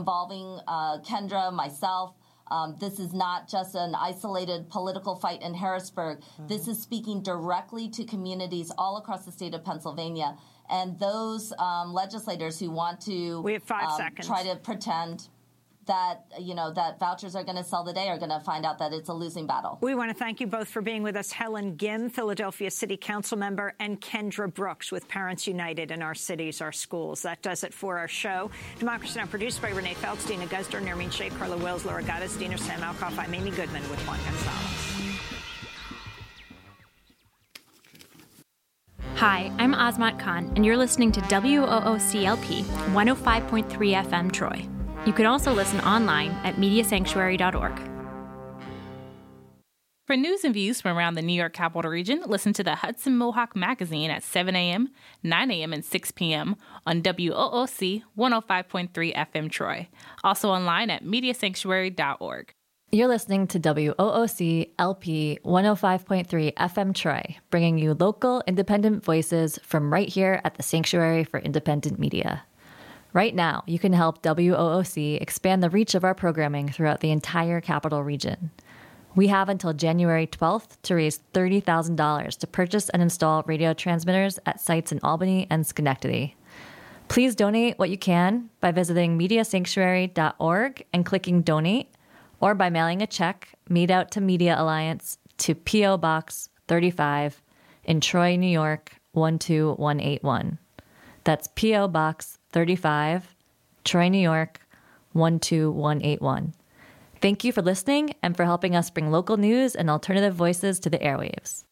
involving Kendra, myself. This is not just an isolated political fight in Harrisburg. Mm-hmm. This is speaking directly to communities all across the state of Pennsylvania. And those legislators who want to we have 5 seconds. Try to pretend that, that vouchers are going to sell the day are going to find out that it's a losing battle. We want to thank you both for being with us. Helen Gim, Philadelphia City Council member, and Kendra Brooks with Parents United in Our Cities, Our Schools. That does it for our show. Democracy Now! Produced by Renee Feltz, Dina Guzder, Nermeen Sheikh, Carla Wills, Laura Gaddis, Dina Sam Alkoff. I'm Amy Goodman with Juan Gonzalez. Hi, I'm Azmat Khan, and you're listening to WOOCLP 105.3 FM Troy. You can also listen online at mediasanctuary.org. For news and views from around the New York Capital Region, listen to the Hudson Mohawk Magazine at 7 a.m., 9 a.m., and 6 p.m. on WOOC 105.3 FM Troy. Also online at mediasanctuary.org. You're listening to WOOC LP 105.3 FM Troy, bringing you local independent voices from right here at the Sanctuary for Independent Media. Right now, you can help WOOC expand the reach of our programming throughout the entire Capital Region. We have until January 12th to raise $30,000 to purchase and install radio transmitters at sites in Albany and Schenectady. Please donate what you can by visiting mediasanctuary.org and clicking Donate, or by mailing a check made out to Media Alliance to P.O. Box 35 in Troy, New York, 12181. That's P.O. Box 35, Troy, New York, 12181. Thank you for listening and for helping us bring local news and alternative voices to the airwaves.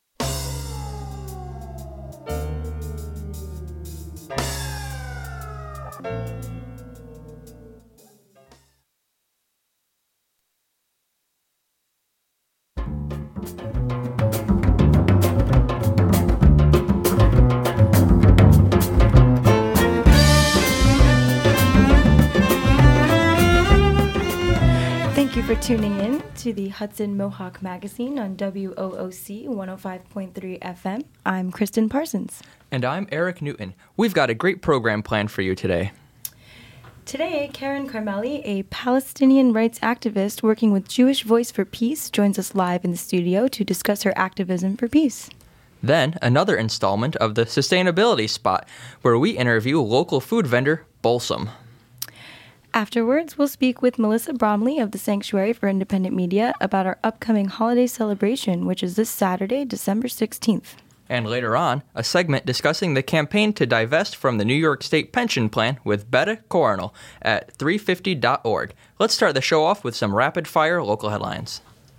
Thank you for tuning in to the Hudson Mohawk Magazine on WOOC 105.3 FM. I'm Kristen Parsons. And I'm Eric Newton. We've got a great program planned for you today. Today, Karen Carmeli, a Palestinian rights activist working with Jewish Voice for Peace, joins us live in the studio to discuss her activism for peace. Then, another installment of the Sustainability Spot, where we interview local food vendor Bolsum. Afterwards, we'll speak with Melissa Bromley of the Sanctuary for Independent Media about our upcoming holiday celebration, which is this Saturday, December 16th. And later on, a segment discussing the campaign to divest from the New York State Pension Plan with Betta Coronel at 350.org. Let's start the show off with some rapid-fire local headlines.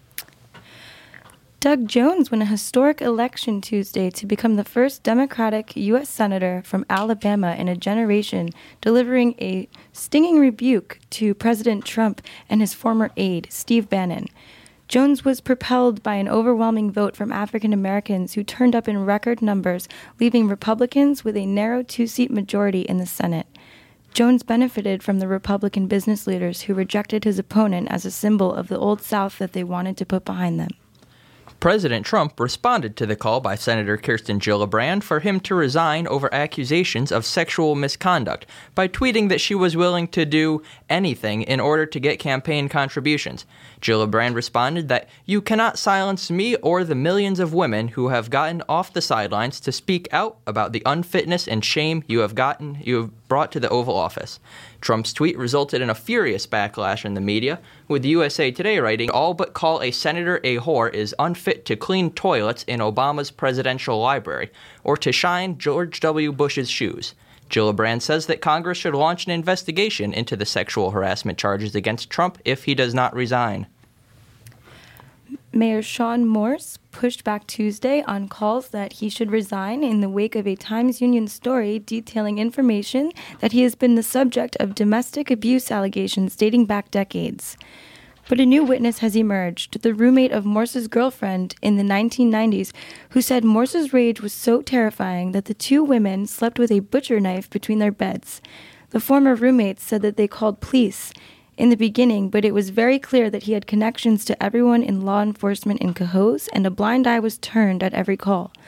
Doug Jones won a historic election Tuesday to become the first Democratic U.S. Senator from Alabama in a generation, delivering a stinging rebuke to President Trump and his former aide, Steve Bannon. Jones was propelled by an overwhelming vote from African Americans who turned up in record numbers, leaving Republicans with a narrow 2-seat majority in the Senate. Jones benefited from the Republican business leaders who rejected his opponent as a symbol of the Old South that they wanted to put behind them. President Trump responded to the call by Senator Kirsten Gillibrand for him to resign over accusations of sexual misconduct by tweeting that she was willing to do anything in order to get campaign contributions. Gillibrand responded that you cannot silence me or the millions of women who have gotten off the sidelines to speak out about the unfitness and shame you have brought to the Oval Office. Trump's tweet resulted in a furious backlash in the media, with USA Today writing, "All but call a senator a whore is unfit to clean toilets in Obama's presidential library, or to shine George W. Bush's shoes." Gillibrand says that Congress should launch an investigation into the sexual harassment charges against Trump if he does not resign. Mayor Sean Morse pushed back Tuesday on calls that he should resign in the wake of a Times Union story detailing information that he has been the subject of domestic abuse allegations dating back decades. But a new witness has emerged, the roommate of Morse's girlfriend in the 1990s, who said Morse's rage was so terrifying that the two women slept with a butcher knife between their beds. The former roommates said that they called police in the beginning, but it was very clear that he had connections to everyone in law enforcement in Cohoes, and a blind eye was turned at every call.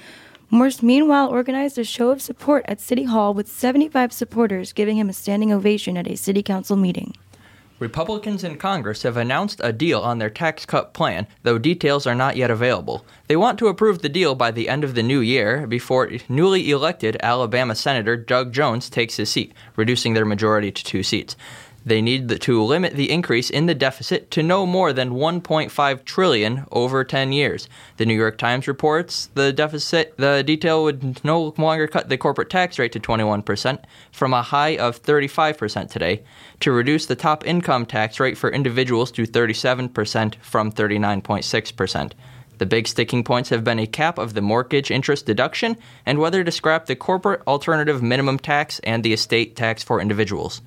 Morse meanwhile organized a show of support at City Hall with 75 supporters giving him a standing ovation at a city council meeting. Republicans in Congress have announced a deal on their tax cut plan, though details are not yet available. They want to approve the deal by the end of the new year before newly elected Alabama Senator Doug Jones takes his seat, reducing their majority to 2 seats. They need to limit the increase in the deficit to no more than $1.5 trillion over 10 years. The New York Times reports the detail would no longer cut the corporate tax rate to 21% from a high of 35% today, to reduce the top income tax rate for individuals to 37% from 39.6%. The big sticking points have been a cap of the mortgage interest deduction and whether to scrap the corporate alternative minimum tax and the estate tax for individuals.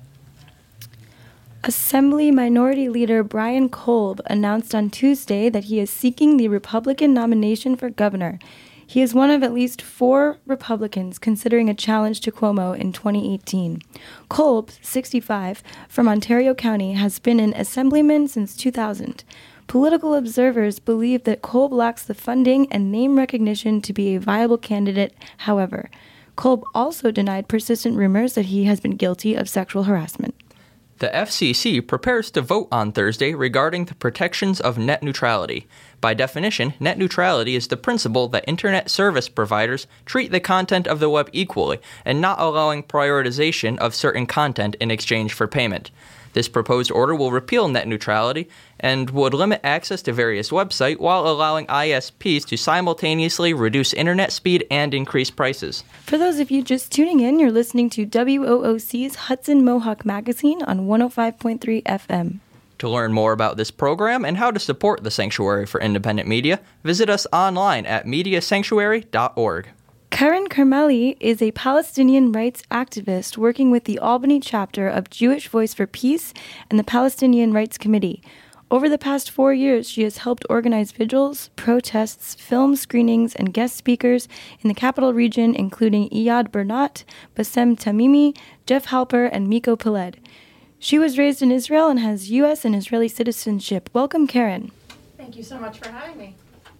Assembly Minority Leader Brian Kolb announced on Tuesday that he is seeking the Republican nomination for governor. He is one of at least 4 Republicans considering a challenge to Cuomo in 2018. Kolb, 65, from Ontario County, has been an assemblyman since 2000. Political observers believe that Kolb lacks the funding and name recognition to be a viable candidate, however. Kolb also denied persistent rumors that he has been guilty of sexual harassment. The FCC prepares to vote on Thursday regarding the protections of net neutrality. By definition, net neutrality is the principle that internet service providers treat the content of the web equally and not allowing prioritization of certain content in exchange for payment. This proposed order will repeal net neutrality and would limit access to various websites while allowing ISPs to simultaneously reduce internet speed and increase prices. For those of you just tuning in, you're listening to WOOC's Hudson Mohawk Magazine on 105.3 FM. To learn more about this program and how to support the Sanctuary for Independent Media, visit us online at mediasanctuary.org. Karen Carmeli is a Palestinian rights activist working with the Albany chapter of Jewish Voice for Peace and the Palestinian Rights Committee. Over the past 4 years, she has helped organize vigils, protests, film screenings, and guest speakers in the capital region, including Iyad Bernat, Bassem Tamimi, Jeff Halper, and Miko Peled. She was raised in Israel and has U.S. and Israeli citizenship. Welcome, Karen. Thank you so much for having me.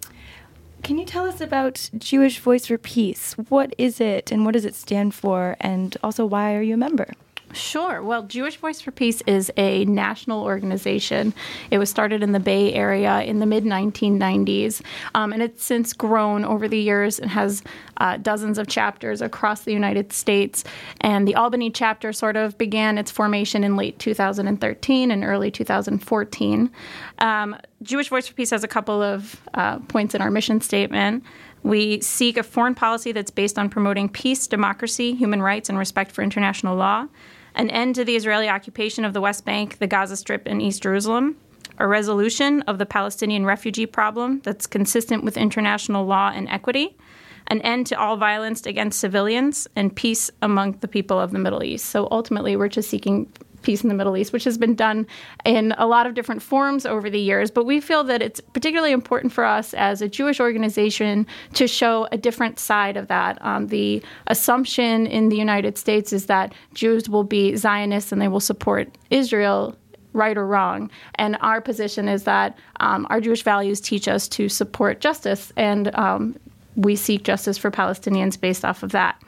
Can you tell us about Jewish Voice for Peace? What is it and what does it stand for? And also, why are you a member? Sure. Well, Jewish Voice for Peace is a national organization. It was started in the Bay Area in the mid-1990s, and it's since grown over the years and has dozens of chapters across the United States. And the Albany chapter sort of began its formation in late 2013 and early 2014. Jewish Voice for Peace has a couple of points in our mission statement. We seek a foreign policy that's based on promoting peace, democracy, human rights, and respect for international law, an end to the Israeli occupation of the West Bank, the Gaza Strip, and East Jerusalem, a resolution of the Palestinian refugee problem that's consistent with international law and equity, an end to all violence against civilians, and peace among the people of the Middle East. So ultimately, we're just seeking peace in the Middle East, which has been done in a lot of different forms over the years. But we feel that it's particularly important for us as a Jewish organization to show a different side of that. The assumption in the United States is that Jews will be Zionists and they will support Israel, right or wrong. And our position is that our Jewish values teach us to support justice, and we seek justice for Palestinians based off of that.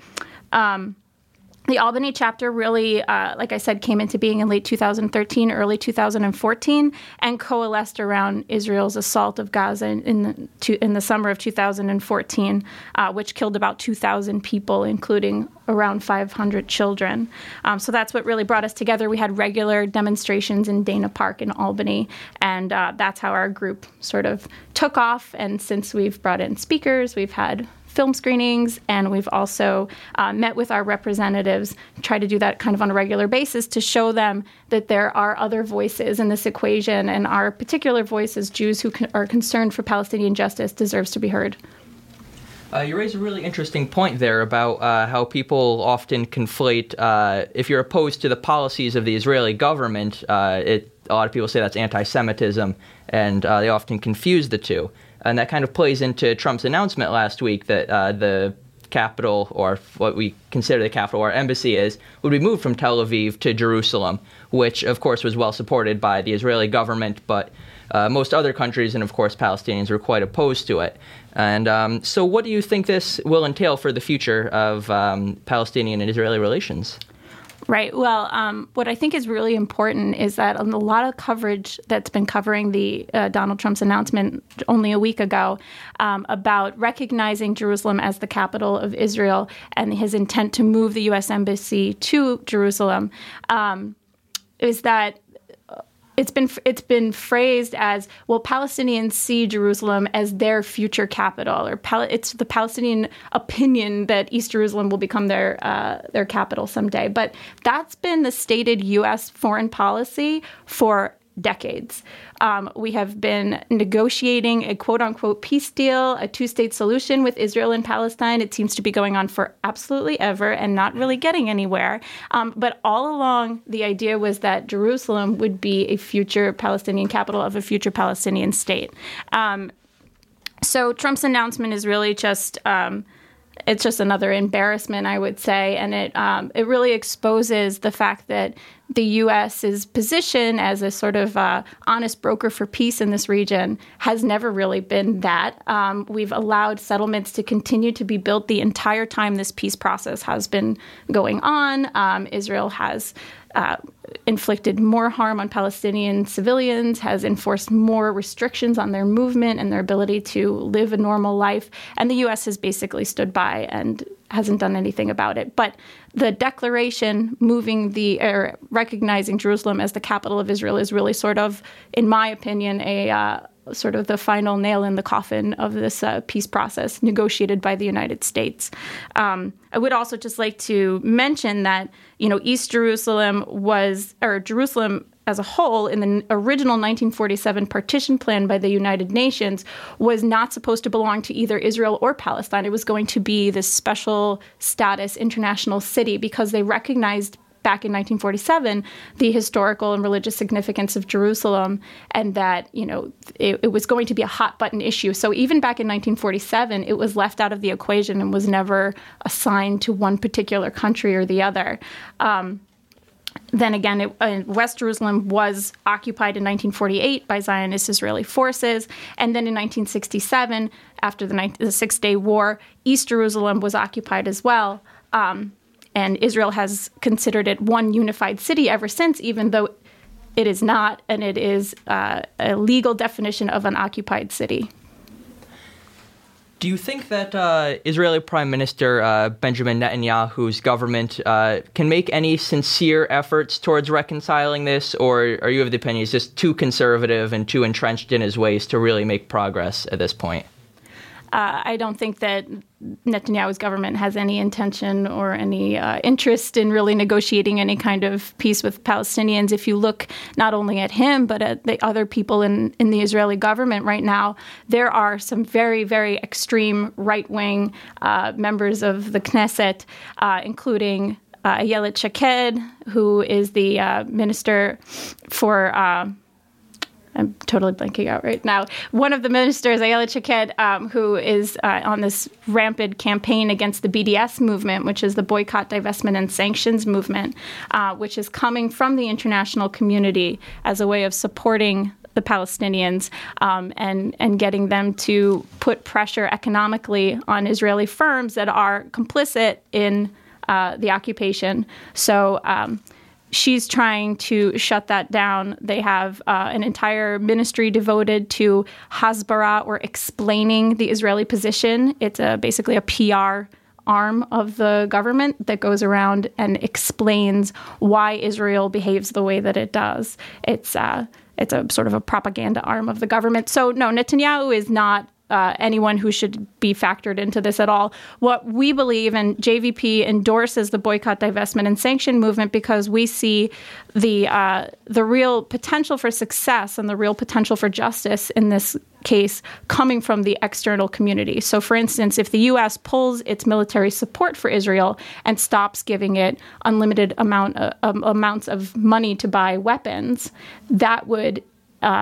The Albany chapter really, like I said, came into being in late 2013, early 2014, and coalesced around Israel's assault of Gaza in the summer of 2014, which killed about 2,000 people, including around 500 children. So that's what really brought us together. We had regular demonstrations in Dana Park in Albany, and that's how our group sort of took off. And since we've brought in speakers, we've had film screenings, and we've also met with our representatives, try to do that kind of on a regular basis to show them that there are other voices in this equation, and our particular voice as Jews who are concerned for Palestinian justice deserves to be heard. You raise a really interesting point there about how people often conflate, if you're opposed to the policies of the Israeli government, a lot of people say that's anti-Semitism, and they often confuse the two. And that kind of plays into Trump's announcement last week that the capital, or what we consider the capital, our embassy is, would be moved from Tel Aviv to Jerusalem, which, of course, was well supported by the Israeli government, but most other countries and, of course, Palestinians were quite opposed to it. And so what do you think this will entail for the future of Palestinian and Israeli relations? Right. Well, what I think is really important is that a lot of coverage that's been covering the Donald Trump's announcement only a week ago about recognizing Jerusalem as the capital of Israel and his intent to move the U.S. Embassy to Jerusalem is that it's been phrased as, well, Palestinians see Jerusalem as their future capital, or it's the Palestinian opinion that East Jerusalem will become their capital someday. But that's been the stated U.S. foreign policy for decades. We have been negotiating a quote-unquote peace deal, a two-state solution with Israel and Palestine. It seems to be going on for absolutely ever and not really getting anywhere. But all along, the idea was that Jerusalem would be a future Palestinian capital of a future Palestinian state. So Trump's announcement is really just it's just another embarrassment, I would say, and it really exposes the fact that the U.S.'s position as a sort of honest broker for peace in this region has never really been that. We've allowed settlements to continue to be built the entire time this peace process has been going on. Israel has inflicted more harm on Palestinian civilians, has enforced more restrictions on their movement and their ability to live a normal life. And the U.S. has basically stood by and hasn't done anything about it. But the declaration recognizing Jerusalem as the capital of Israel is really sort of, in my opinion, sort of the final nail in the coffin of this peace process negotiated by the United States. I would also just like to mention that, East Jerusalem Jerusalem as a whole in the original 1947 partition plan by the United Nations was not supposed to belong to either Israel or Palestine. It was going to be this special status international city because they recognized back in 1947 the historical and religious significance of Jerusalem, and that, it was going to be a hot button issue. So even back in 1947, it was left out of the equation and was never assigned to one particular country or the other. Then again, West Jerusalem was occupied in 1948 by Zionist Israeli forces. And then in 1967, after the Six-Day War, East Jerusalem was occupied as well. And Israel has considered it one unified city ever since, even though it is not, and it is a legal definition of an occupied city. Do you think that Israeli Prime Minister Benjamin Netanyahu's government can make any sincere efforts towards reconciling this, or are you of the opinion he's just too conservative and too entrenched in his ways to really make progress at this point? I don't think that Netanyahu's government has any intention or any interest in really negotiating any kind of peace with Palestinians. If you look not only at him, but at the other people in the Israeli government right now, there are some very, very extreme right-wing members of the Knesset, including Ayelet Shaked, who is the minister for... I'm totally blanking out right now. One of the ministers, Ayelet Shaked, who is on this rampant campaign against the BDS movement, which is the Boycott, Divestment, and Sanctions movement, which is coming from the international community as a way of supporting the Palestinians and getting them to put pressure economically on Israeli firms that are complicit in the occupation. So she's trying to shut that down. They have an entire ministry devoted to Hasbara, or explaining the Israeli position. It's basically a PR arm of the government that goes around and explains why Israel behaves the way that it does. It's a sort of a propaganda arm of the government. So no, Netanyahu is not anyone who should be factored into this at all. What we believe, and JVP endorses the boycott, divestment, and sanction movement because we see the real potential for success and the real potential for justice in this case coming from the external community. So, for instance, if the U.S. pulls its military support for Israel and stops giving it unlimited amounts of money to buy weapons, that would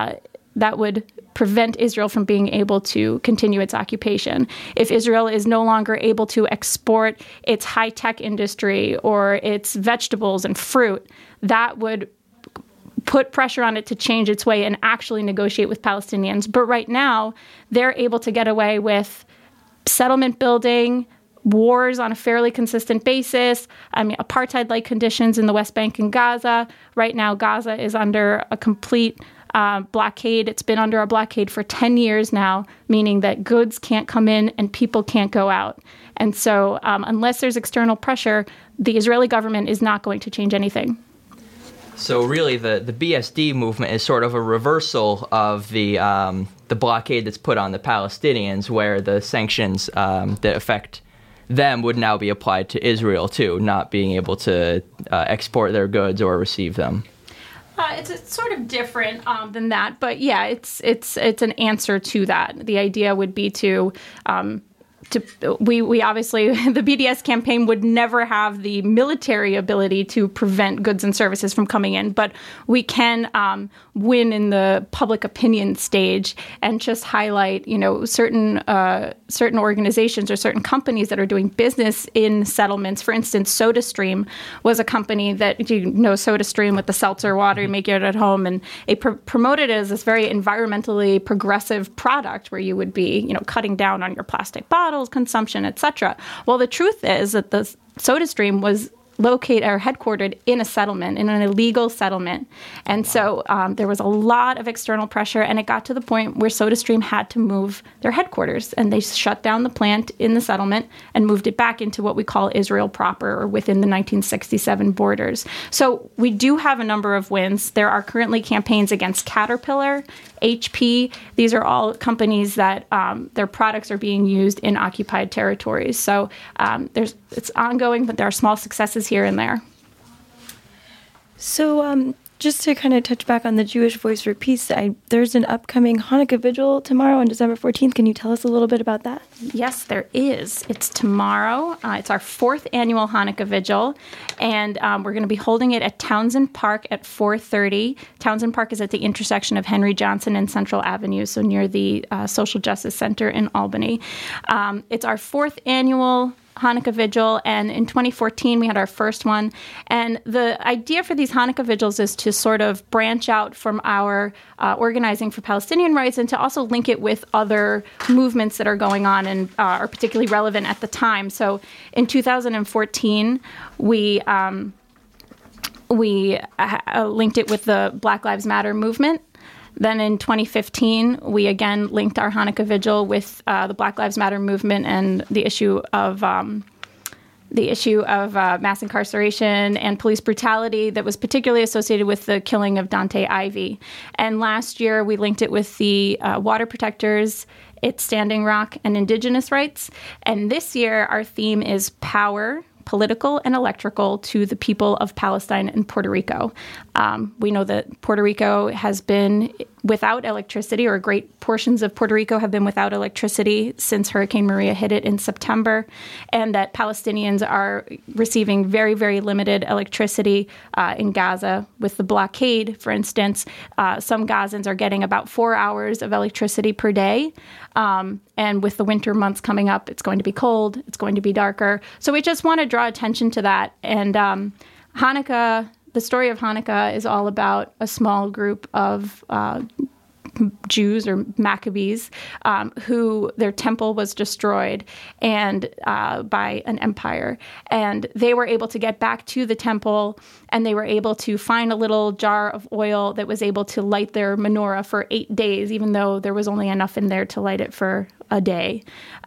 that would prevent Israel from being able to continue its occupation. If Israel is no longer able to export its high-tech industry or its vegetables and fruit, that would put pressure on it to change its way and actually negotiate with Palestinians. But right now, they're able to get away with settlement building, wars on a fairly consistent basis, apartheid-like conditions in the West Bank and Gaza. Right now, Gaza is under a complete blockade. It's been under a blockade for 10 years now, meaning that goods can't come in and people can't go out. And so unless there's external pressure, the Israeli government is not going to change anything. So really, the BSD movement is sort of a reversal of the blockade that's put on the Palestinians, where the sanctions that affect them would now be applied to Israel too, not being able to export their goods or receive them. It's sort of different than that, but yeah, it's an answer to that. The idea would be to we obviously, the BDS campaign would never have the military ability to prevent goods and services from coming in, but we can win in the public opinion stage and just highlight, certain organizations or certain companies that are doing business in settlements. For instance, SodaStream was a company that, SodaStream with the seltzer water, you make it at home, and it promoted it as this very environmentally progressive product where you would be, cutting down on your plastic bottles consumption, etc. Well, the truth is that the SodaStream was headquartered in a settlement, in an illegal settlement. And so there was a lot of external pressure, and it got to the point where SodaStream had to move their headquarters, and they shut down the plant in the settlement and moved it back into what we call Israel proper, or within the 1967 borders. So we do have a number of wins. There are currently campaigns against Caterpillar, HP. These are all companies that their products are being used in occupied territories. So it's ongoing, but there are small successes here and there. So just to kind of touch back on the Jewish Voice for Peace, there's an upcoming Hanukkah vigil tomorrow on December 14th. Can you tell us a little bit about that? Yes, there is. It's tomorrow. It's our 4th annual Hanukkah vigil, and we're going to be holding it at Townsend Park at 4:30. Townsend Park is at the intersection of Henry Johnson and Central Avenue, so near the Social Justice Center in Albany. It's our 4th annual Hanukkah vigil, and in 2014 we had our first one. And the idea for these Hanukkah vigils is to sort of branch out from our organizing for Palestinian rights and to also link it with other movements that are going on and are particularly relevant at the time. So in 2014 we linked it with the Black Lives Matter movement. Then in 2015, we again linked our Hanukkah vigil with the Black Lives Matter movement and the issue of mass incarceration and police brutality that was particularly associated with the killing of Dante Ivey. And last year, we linked it with the Water Protectors, It's Standing Rock, and Indigenous rights. And this year, our theme is power, political and electrical, to the people of Palestine and Puerto Rico. We know that Puerto Rico has been without electricity, or great portions of Puerto Rico have been without electricity since Hurricane Maria hit it in September, and that Palestinians are receiving very, very limited electricity in Gaza with the blockade. For instance, some Gazans are getting about 4 hours of electricity per day. And with the winter months coming up, it's going to be cold, it's going to be darker. So we just want to draw attention to that. And Hanukkah, the story of Hanukkah is all about a small group of Jews or Maccabees who their temple was destroyed and by an empire. And they were able to get back to the temple, and they were able to find a little jar of oil that was able to light their menorah for 8 days, even though there was only enough in there to light it for a day.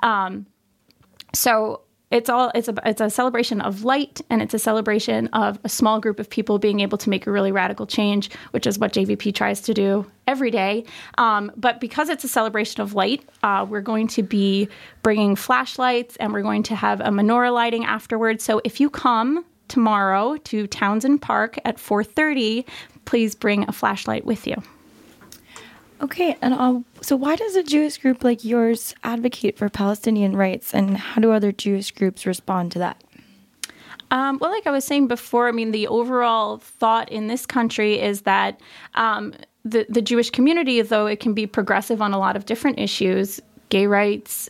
So it's a celebration of light, and it's a celebration of a small group of people being able to make a really radical change, which is what JVP tries to do every day. But because it's a celebration of light, we're going to be bringing flashlights, and we're going to have a menorah lighting afterwards. So if you come tomorrow to Townsend Park at 4:30, please bring a flashlight with you. Okay, and so why does a Jewish group like yours advocate for Palestinian rights, and how do other Jewish groups respond to that? Well, like I was saying before, I mean, the overall thought in this country is that the Jewish community, though it can be progressive on a lot of different issues, gay rights,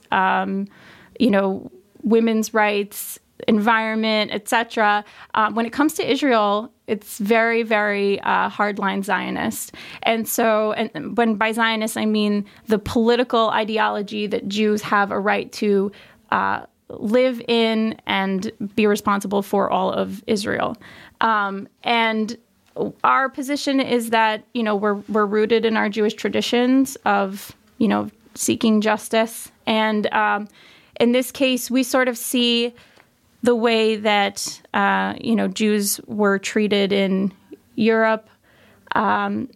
women's rights, environment, etc. When it comes to Israel, it's very, very hardline Zionist. And so, and when by Zionist, I mean the political ideology that Jews have a right to live in and be responsible for all of Israel. And our position is that, we're rooted in our Jewish traditions of, seeking justice. And in this case, we sort of see the way that, Jews were treated in Europe. And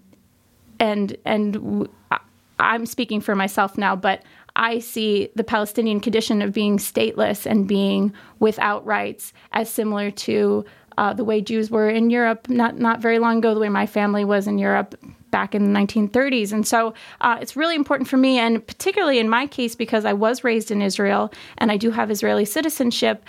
I'm speaking for myself now, but I see the Palestinian condition of being stateless and being without rights as similar to the way Jews were in Europe not very long ago, the way my family was in Europe back in the 1930s. And so it's really important for me, and particularly in my case, because I was raised in Israel and I do have Israeli citizenship,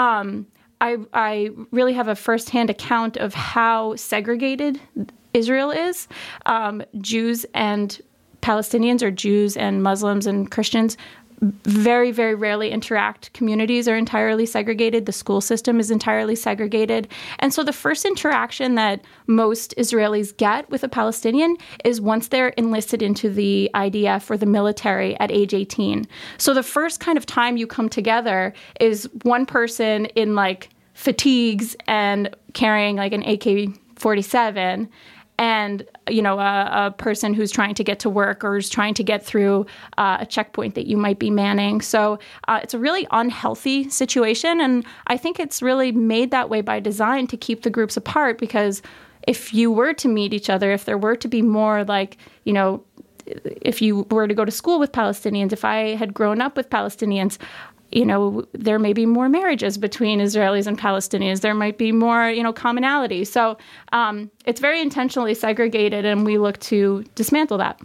I really have a firsthand account of how segregated Israel is. Jews and Palestinians, or Jews and Muslims and Christians, very, very rarely interact. Communities are entirely segregated. The school system is entirely segregated. And so the first interaction that most Israelis get with a Palestinian is once they're enlisted into the IDF or the military at age 18. So the first kind of time you come together is one person in fatigues and carrying an AK-47, and, a person who's trying to get to work or is trying to get through a checkpoint that you might be manning. So it's a really unhealthy situation. And I think it's really made that way by design to keep the groups apart, because if you were to meet each other, if there were to be more if you were to go to school with Palestinians, if I had grown up with Palestinians, there may be more marriages between Israelis and Palestinians. There might be more, commonality. So it's very intentionally segregated, and we look to dismantle that.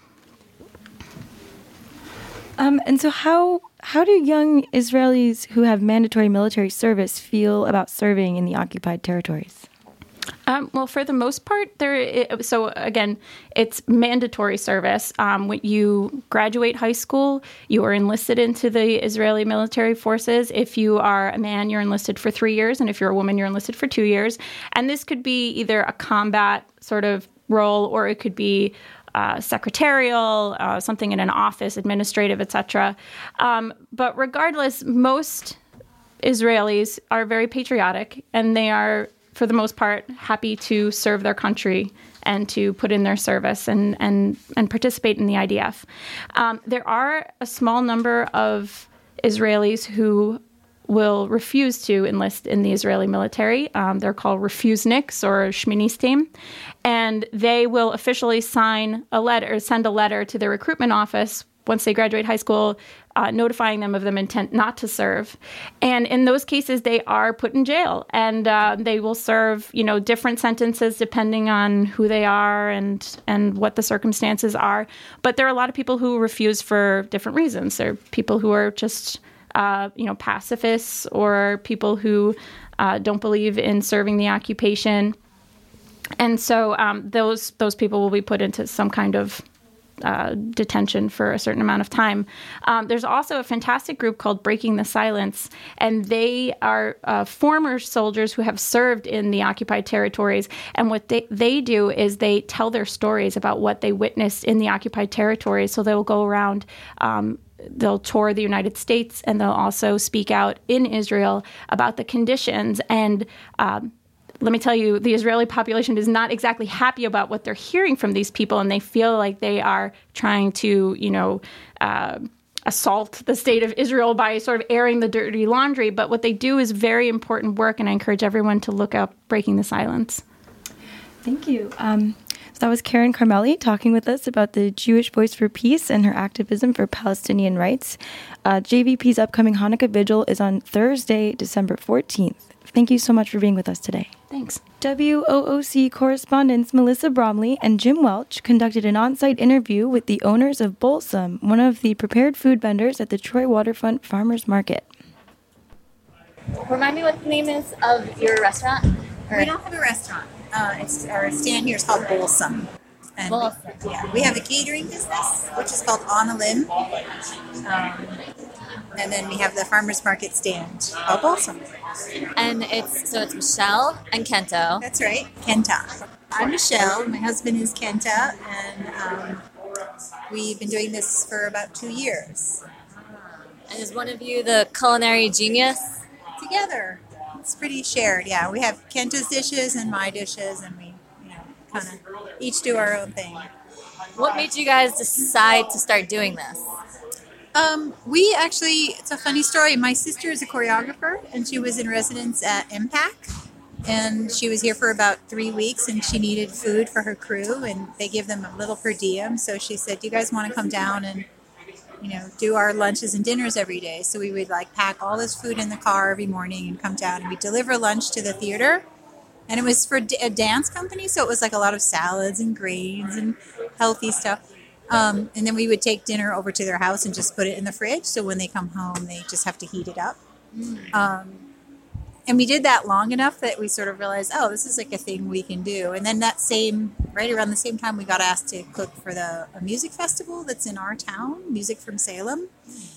And so how do young Israelis who have mandatory military service feel about serving in the occupied territories? Well, for the most part, so again, it's mandatory service. When you graduate high school, you are enlisted into the Israeli military forces. If you are a man, you're enlisted for 3 years. And if you're a woman, you're enlisted for 2 years. And this could be either a combat sort of role, or it could be secretarial, something in an office, administrative, etc. But regardless, most Israelis are very patriotic, and they are, for the most part, happy to serve their country and to put in their service and participate in the IDF. There are a small number of Israelis who will refuse to enlist in the Israeli military. They're called refuseniks or shministim, and they will officially send a letter to their recruitment office once they graduate high school, notifying them of their intent not to serve. And in those cases, they are put in jail, and they will serve, different sentences depending on who they are and what the circumstances are. But there are a lot of people who refuse for different reasons. There are people who are just, pacifists, or people who don't believe in serving the occupation. And so those people will be put into some kind of detention for a certain amount of time. There's also a fantastic group called Breaking the Silence, and they are former soldiers who have served in the occupied territories. And what they do is they tell their stories about what they witnessed in the occupied territories. So they will go around, they'll tour the United States, and they'll also speak out in Israel about the conditions. And let me tell you, the Israeli population is not exactly happy about what they're hearing from these people, and they feel like they are trying to, assault the state of Israel by sort of airing the dirty laundry. But what they do is very important work, and I encourage everyone to look up Breaking the Silence. Thank you. So that was Karen Carmelli talking with us about the Jewish Voice for Peace and her activism for Palestinian rights. JVP's upcoming Hanukkah Vigil is on Thursday, December 14th. Thank you so much for being with us today. Thanks. WOOC correspondents Melissa Bromley and Jim Welch conducted an on-site interview with the owners of Bolsum, one of the prepared food vendors at the Troy Waterfront Farmers Market. Remind me what the name is of your restaurant? We don't have a restaurant. Our stand here is called Bolsum. And we have a catering business, which is called On a Limb. And then we have the farmers market stand called Balsam. And it's Michelle and Kento. That's right, Kenta. I'm Michelle. My husband is Kenta, and we've been doing this for about 2 years. And is one of you the culinary genius? Together. It's pretty shared, yeah. We have Kenta's dishes and my dishes, and we kind of each do our own thing. What made you guys decide to start doing this? It's a funny story. My sister is a choreographer, and she was in residence at MPAC, and she was here for about 3 weeks, and she needed food for her crew, and they give them a little per diem. So she said, "Do you guys want to come down and do our lunches and dinners every day?" So we would pack all this food in the car every morning and come down, and we deliver lunch to the theater. And it was for a dance company, so it was a lot of salads and grains and healthy stuff. And then we would take dinner over to their house and just put it in the fridge. So when they come home, they just have to heat it up. And we did that long enough that we sort of realized, oh, this is a thing we can do. And then right around the same time, we got asked to cook for a music festival that's in our town, Music from Salem,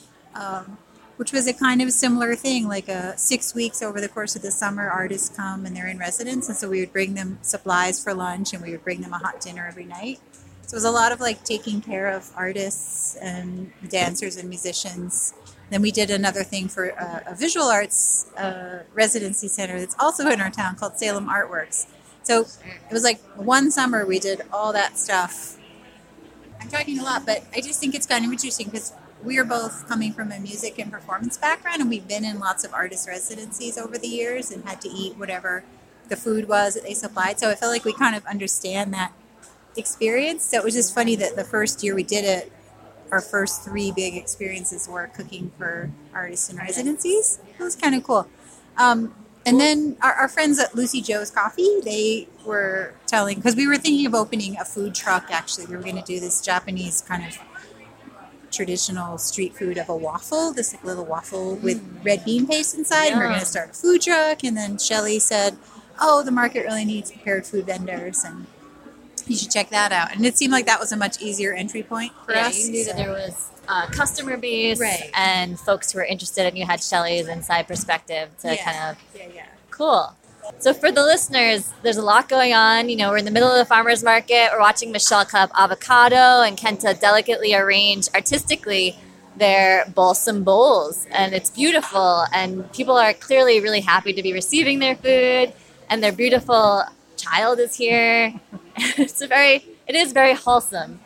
which was a kind of similar thing, 6 weeks over the course of the summer, artists come and they're in residence. And so we would bring them supplies for lunch, and we would bring them a hot dinner every night. So it was a lot of taking care of artists and dancers and musicians. Then we did another thing for a visual arts residency center that's also in our town called Salem Artworks. So it was one summer we did all that stuff. I'm talking a lot, but I just think it's kind of interesting because we are both coming from a music and performance background, and we've been in lots of artist residencies over the years and had to eat whatever the food was that they supplied. So I felt like we kind of understand that experience. So it was just funny that the first year we did it, our first 3 big experiences were cooking for artists in residencies. It was kind of cool. And then our friends at Lucy Joe's Coffee, they were telling, because we were thinking of opening a food truck, actually. We were going to do this Japanese kind of traditional street food of a waffle, this little waffle with red bean paste inside. And we're going to start a food truck. And then Shelley said, oh, the market really needs prepared food vendors, and you should check that out. And it seemed like that was a much easier entry point for us. You knew that there was a customer base and folks who were interested, and you had Shelley's inside perspective to kind of... Cool. So for the listeners, there's a lot going on. We're in the middle of the farmer's market. We're watching Michelle cut up avocado and Kenta delicately arrange artistically their balsam bowls. And it's beautiful. And people are clearly really happy to be receiving their food. And their beautiful child is here. It is very wholesome.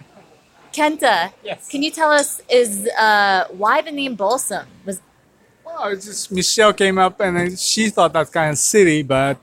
Kenta, can you tell us why the name balsam? It's just Michelle came up and she thought that's kind of silly, but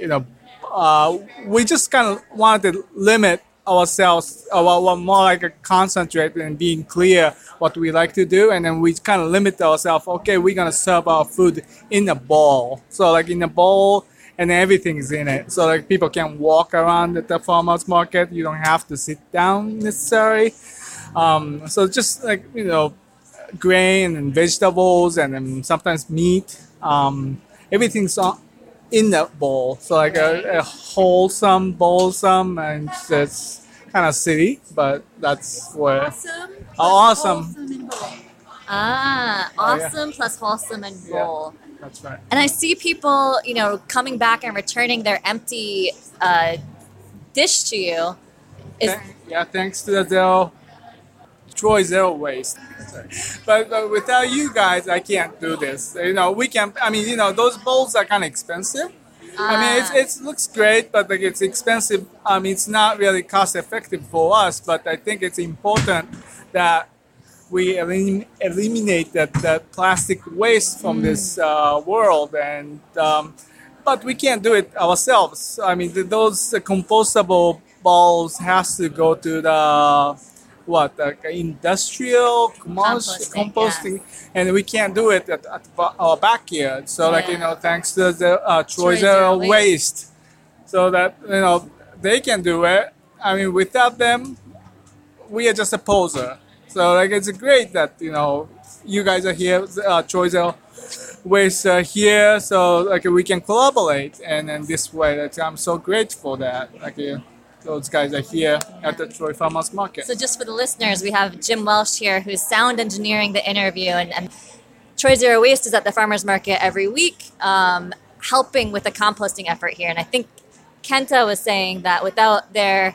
we just kind of wanted to limit ourselves, more concentrate and being clear what we like to do, and then we kind of limit ourselves. Okay, we're gonna serve our food in a bowl, so in a bowl, and everything is in it, so people can walk around at the farmers market. You don't have to sit down necessarily. So just grain and vegetables, and then sometimes meat. Everything's in the bowl, so a wholesome, balsam, and it's kind of silly, but that's where awesome. Awesome plus wholesome and bowl. Yeah, that's right. And I see people, coming back and returning their empty dish to you. Thanks to the Troy Zero Waste. But without you guys, I can't do this. We can. Those bowls are kind of expensive. It looks great, but it's expensive. It's not really cost effective for us. But I think it's important that we eliminate that plastic waste from this world, and but we can't do it ourselves. Those compostable bowls has to go to the industrial composting, and we can't do it at our backyard. So thanks to the Troy Zero Waste, so that they can do it. Without them, we are just a poser. So it's great that you guys are here, Troy Zero Waste here, so we can collaborate, and in this way, I'm so grateful that those guys are here at the Troy Farmers Market. So just for the listeners, we have Jim Welsh here, who's sound engineering the interview, and Troy Zero Waste is at the Farmers Market every week, helping with the composting effort here. And I think Kenta was saying that without their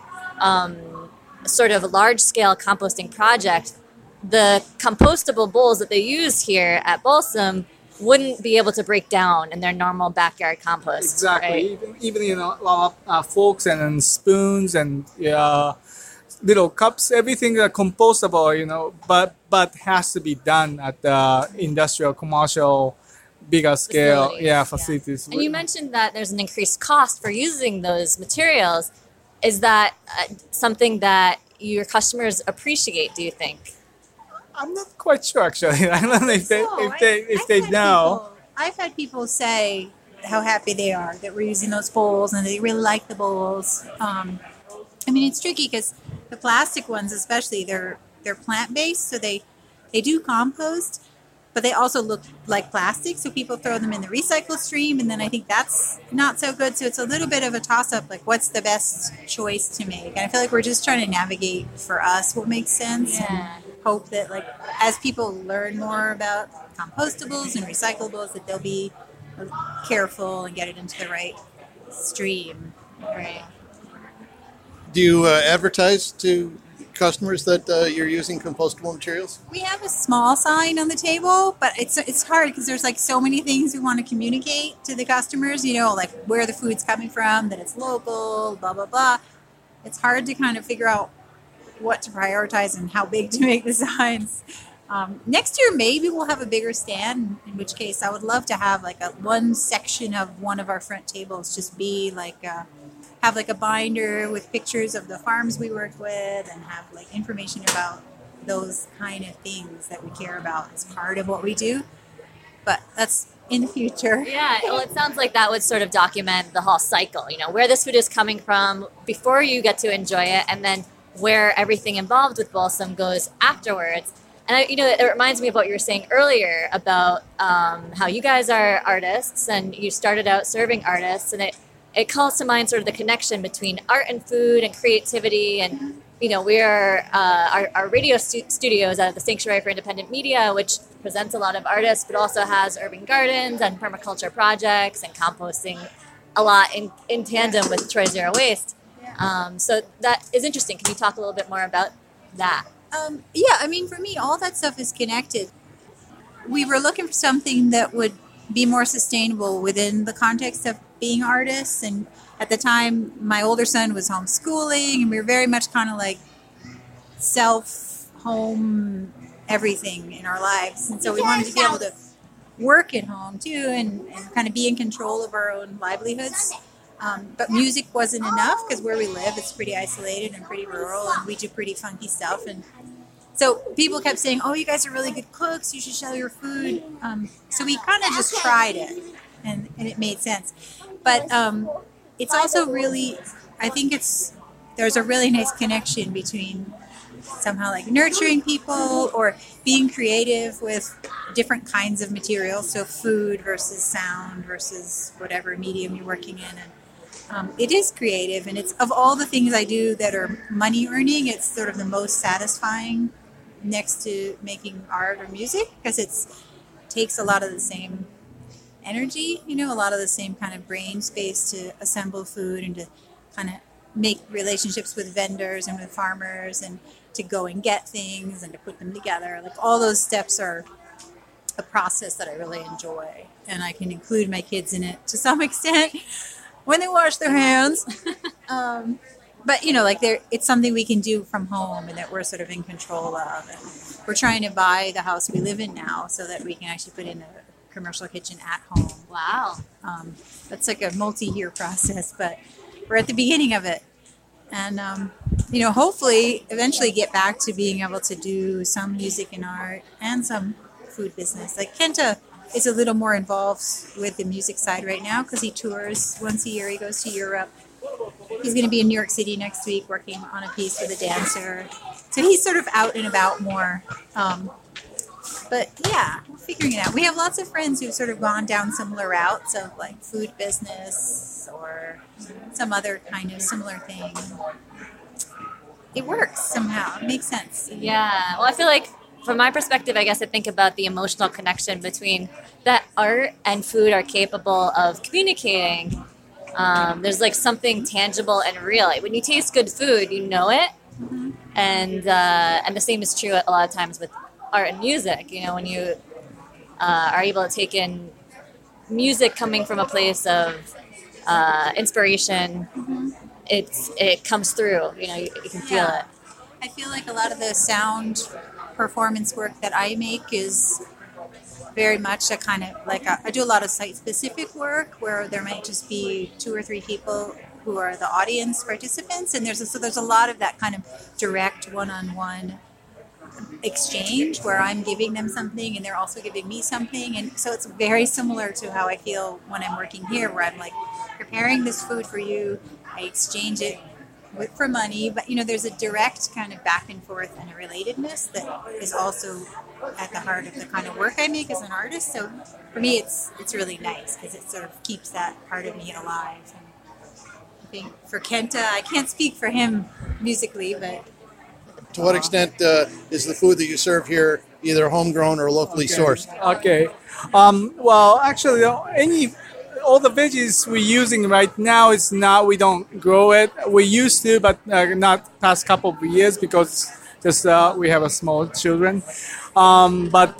sort of large-scale composting project, the compostable bowls that they use here at Balsam wouldn't be able to break down in their normal backyard compost. Exactly. Right? Even a lot of forks and spoons and little cups, everything are compostable, but has to be done at the industrial, commercial, bigger scale facilities. And you mentioned that there's an increased cost for using those materials. Is that something that your customers appreciate, do you think? I'm not quite sure, actually. I don't know if they know. I've had people say how happy they are that we're using those bowls and they really like the bowls. It's tricky because the plastic ones, especially, they're plant-based, so they do compost, but they also look like plastic, so people throw them in the recycle stream, and then I think that's not so good. So it's a little bit of a toss-up, like what's the best choice to make? And I feel like we're just trying to navigate for us what makes sense. Yeah. And hope that, like, as people learn more about compostables and recyclables, that they'll be careful and get it into the right stream. Right. Do you advertise to customers that you're using compostable materials? We have a small sign on the table, but it's hard because there's like so many things we want to communicate to the customers, like where the food's coming from, that it's local, blah, blah, blah. It's hard to kind of figure out what to prioritize and how big to make the signs. Next year, maybe we'll have a bigger stand, in which case I would love to have like one section of one of our front tables just be like have like a binder with pictures of the farms we work with and have like information about those kind of things that we care about as part of what we do. But that's in the future. Yeah, well, it sounds like that would sort of document the whole cycle, where this food is coming from before you get to enjoy it, and then where everything involved with Balsam goes afterwards. And, it reminds me of what you were saying earlier about how you guys are artists and you started out serving artists, and it calls to mind sort of the connection between art and food and creativity. And, we are our radio studios out of the Sanctuary for Independent Media, which presents a lot of artists, but also has urban gardens and permaculture projects and composting a lot in tandem with Troy Zero Waste. So that is interesting. Can you talk a little bit more about that? For me, all that stuff is connected. We were looking for something that would be more sustainable within the context of being artists. And at the time, my older son was homeschooling, and we were very much kind of like home everything in our lives. And so we wanted to be able to work at home too and kind of be in control of our own livelihoods. But music wasn't enough because where we live, it's pretty isolated and pretty rural, and we do pretty funky stuff. And so people kept saying, "Oh, you guys are really good cooks. You should sell your food." So we kind of just tried it, and it made sense. But it's also really, I think there's a really nice connection between somehow like nurturing people or being creative with different kinds of materials. So food versus sound versus whatever medium you're working in. And it is creative, and it's of all the things I do that are money earning, it's sort of the most satisfying next to making art or music, because it takes a lot of the same energy, a lot of the same kind of brain space to assemble food and to kind of make relationships with vendors and with farmers and to go and get things and to put them together. Like all those steps are a process that I really enjoy, and I can include my kids in it to some extent when they wash their hands. But, it's something we can do from home and that we're sort of in control of. And we're trying to buy the house we live in now so that we can actually put in a commercial kitchen at home. Wow. That's like a multi-year process, but we're at the beginning of it. And, hopefully eventually get back to being able to do some music and art and some food business. Like Kenta is a little more involved with the music side right now because he tours once a year. He goes to Europe. He's going to be in New York City next week working on a piece with a dancer. So he's sort of out and about more. But yeah, we're figuring it out. We have lots of friends who've sort of gone down similar routes of like food business or some other kind of similar thing. It works somehow. It makes sense. Yeah. Well, I feel like from my perspective, I guess I think about the emotional connection between that art and food are capable of communicating. There's like something tangible and real. Like when you taste good food, you know it. Mm-hmm. And the same is true a lot of times with art and music. You know, when you are able to take in music coming from a place of inspiration, mm-hmm. it comes through. You know, you can feel it. I feel like a lot of the sound performance work that I make is very much a kind of like I do a lot of site-specific work where there might just be 2 or 3 people who are the audience participants, and there's a lot of that kind of direct one-on-one exchange where I'm giving them something and they're also giving me something, and so it's very similar to how I feel when I'm working here, where I'm like preparing this food for you, I exchange it for money, but you know, there's a direct kind of back and forth and a relatedness that is also at the heart of the kind of work I make as an artist. So for me, it's really nice because it sort of keeps that part of me alive. And I think for Kenta, I can't speak for him musically, but to what extent is the food that you serve here either homegrown or locally sourced? Okay. Well, actually, all the veggies we're using right now is not, we don't grow it. We used to, but not past couple of years because just we have a small children. But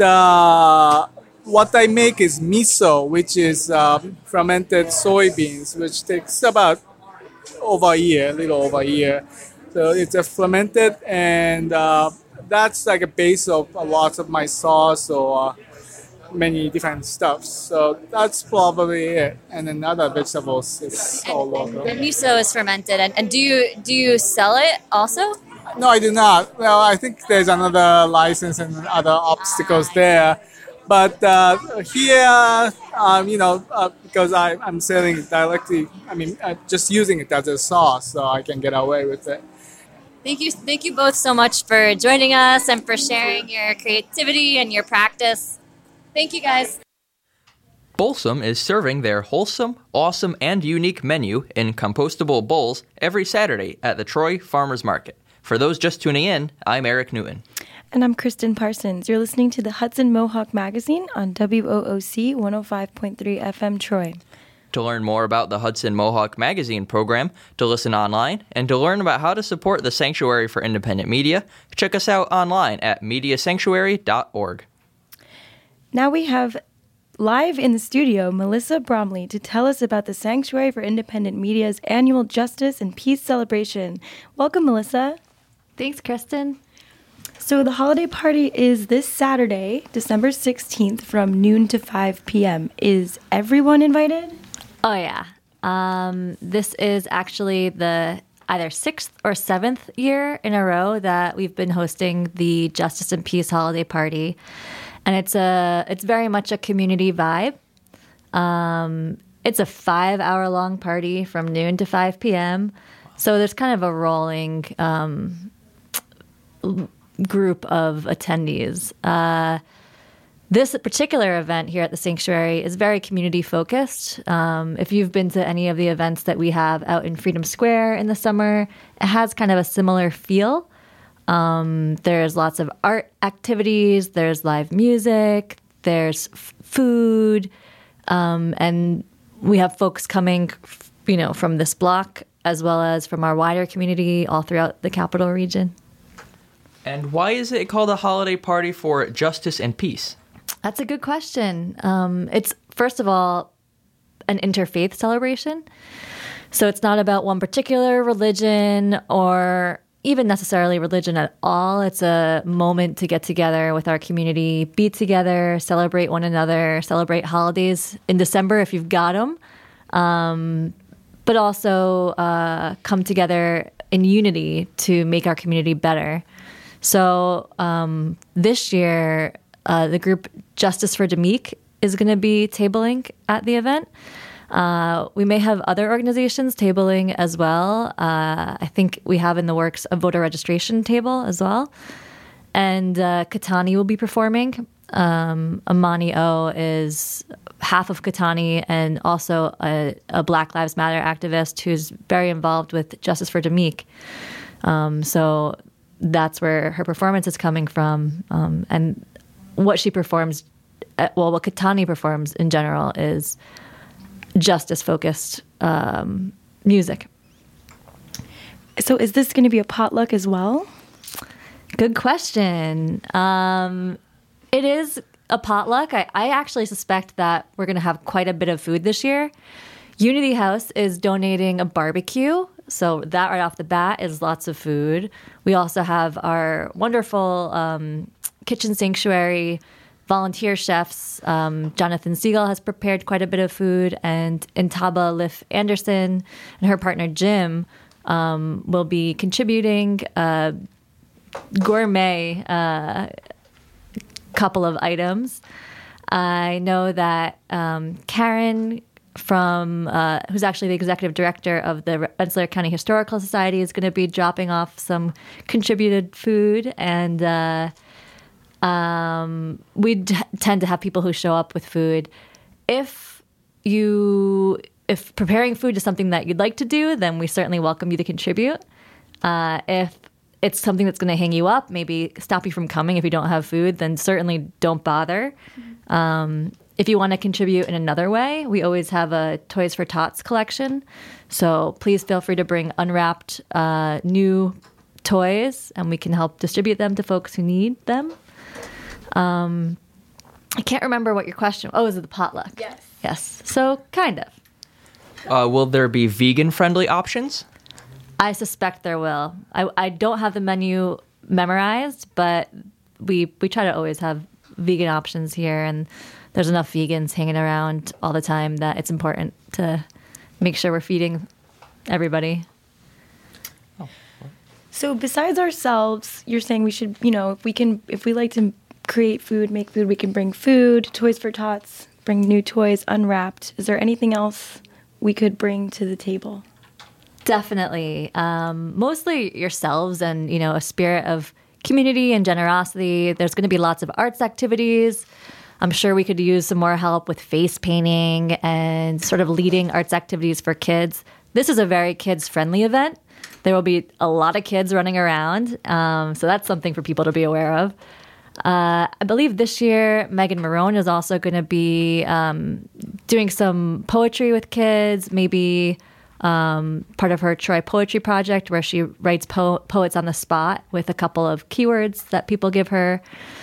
what I make is miso, which is fermented soybeans, which takes about a little over a year. So it's fermented, and that's like a base of lots of my sauce or many different stuffs. So that's probably it. And then other vegetables is all local. The miso is fermented, and do you sell it also? No, I do not. Well, I think there's another license and other obstacles there. But here, because I'm selling it directly, just using it as a sauce, so I can get away with it. Thank you both so much for joining us and for sharing your creativity and your practice. Thank you, guys. Bolsom is serving their wholesome, awesome, and unique menu in compostable bowls every Saturday at the Troy Farmers Market. For those just tuning in, I'm Eric Newton. And I'm Kristen Parsons. You're listening to the Hudson Mohawk Magazine on WOOC 105.3 FM Troy. To learn more about the Hudson Mohawk Magazine program, to listen online, and to learn about how to support the Sanctuary for Independent Media, check us out online at mediasanctuary.org. Now we have live in the studio Melissa Bromley to tell us about the Sanctuary for Independent Media's annual Justice and Peace celebration. Welcome, Melissa. Thanks, Kristen. So the holiday party is this Saturday, December 16th, from noon to 5 p.m. Is everyone invited? Oh, yeah. This is actually the either 6th or 7th year in a row that we've been hosting the Justice and Peace holiday party. And it's very much a community vibe. It's a 5-hour-long party from noon to 5 p.m. So there's kind of a rolling group of attendees. This particular event here at the Sanctuary is very community-focused. If you've been to any of the events that we have out in Freedom Square in the summer, it has kind of a similar feel. There's lots of art activities, there's live music, there's food, and we have folks coming, from this block as well as from our wider community all throughout the Capital Region. And why is it called a holiday party for justice and peace? That's a good question. It's, first of all, an interfaith celebration. So it's not about one particular religion or even necessarily religion at all. It's a moment to get together with our community, be together, celebrate one another, celebrate holidays in December if you've got them, but also come together in unity to make our community better. So this year, the group Justice for Demeke is going to be tabling at the event. We may have other organizations tabling as well. I think we have in the works a voter registration table as well. And Katani will be performing. Amani O is half of Katani and also a Black Lives Matter activist who's very involved with Justice for Demik. So that's where her performance is coming from. And what she performs, what Katani performs in general is justice-focused music. So is this going to be a potluck as well? Good question. It is a potluck. I actually suspect that we're going to have quite a bit of food this year. Unity House is donating a barbecue. So that right off the bat is lots of food. We also have our wonderful Kitchen Sanctuary volunteer chefs. Jonathan Siegel has prepared quite a bit of food, and Intaba Liff Anderson and her partner Jim will be contributing a gourmet couple of items. I know that Karen who's actually the executive director of the Rensselaer County Historical Society, is going to be dropping off some contributed food, and we tend to have people who show up with food. If preparing food is something that you'd like to do, then we certainly welcome you to contribute. If it's something that's going to hang you up, maybe stop you from coming if you don't have food, then certainly don't bother. If you want to contribute in another way, we always have a Toys for Tots collection. So please feel free to bring unwrapped new toys, and we can help distribute them to folks who need them. I can't remember what your question was. Oh, is it the potluck? Yes. So kind of. Will there be vegan-friendly options? I suspect there will. I don't have the menu memorized, but we try to always have vegan options here, and there's enough vegans hanging around all the time that it's important to make sure we're feeding everybody. So besides ourselves, you're saying we should, if we like to create food, make food, we can bring food, Toys for Tots, bring new toys unwrapped. Is there anything else we could bring to the table? Definitely. Mostly yourselves and, a spirit of community and generosity. There's going to be lots of arts activities. I'm sure we could use some more help with face painting and sort of leading arts activities for kids. This is a very kids-friendly event. There will be a lot of kids running around, so that's something for people to be aware of. I believe this year Megan Marone is also going to be doing some poetry with kids, maybe part of her Troy Poetry Project, where she writes poets on the spot with a couple of keywords that people give her.